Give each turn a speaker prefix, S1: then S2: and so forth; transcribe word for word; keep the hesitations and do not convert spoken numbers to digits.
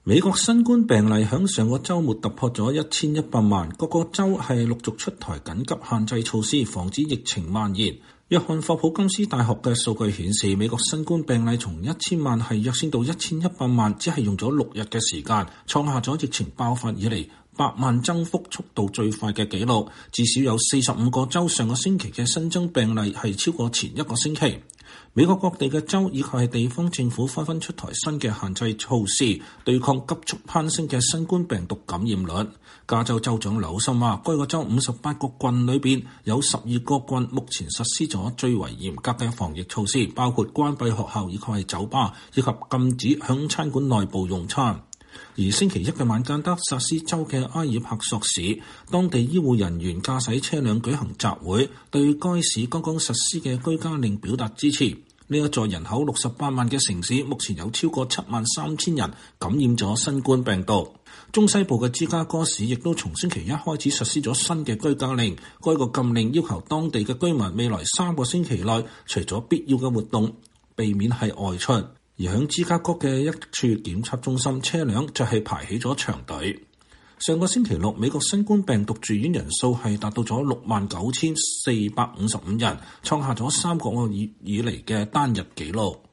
S1: 美國新冠病例響上個週末突破咗一千一百萬，各個州係陸續出台緊急限制措施，防止疫情蔓延。約翰霍普金斯大學嘅數據顯示，美國新冠病例從一千萬係躍升到一千一百萬，只係用咗六日嘅時間，創下咗疫情爆發以嚟百萬增幅速度最快嘅紀錄。至少有四十五個州上個星期嘅新增病例係超過前一個星期。美國各地嘅州以及係地方政府紛紛出台新嘅限制措施，對抗急速攀升嘅新冠病毒感染率。加州州長紐森話，該個州五十八個郡裏邊有十二個郡目前實施咗最為嚴格嘅防疫措施，包括關閉學校以及係酒吧，以及禁止響餐館內部用餐。而星期一嘅晚間，德薩斯州嘅埃爾帕索市，當地醫護人員駕駛車輛舉行集會，對該市剛剛實施嘅居家令表達支持。呢一座人口六十八萬嘅城市，目前有超過七萬三千人感染咗新冠病毒。中西部嘅芝加哥市亦都從星期一開始實施咗新嘅居家令，該個禁令要求當地嘅居民未來三個星期內，除咗必要嘅活動，避免係外出。而響芝加哥嘅一處檢測中心，車輛就係排起咗長隊。上個星期六，美國新冠病毒住院人數係達到咗六萬九千四百五十五人，創下咗三個月以嚟嘅單日紀錄。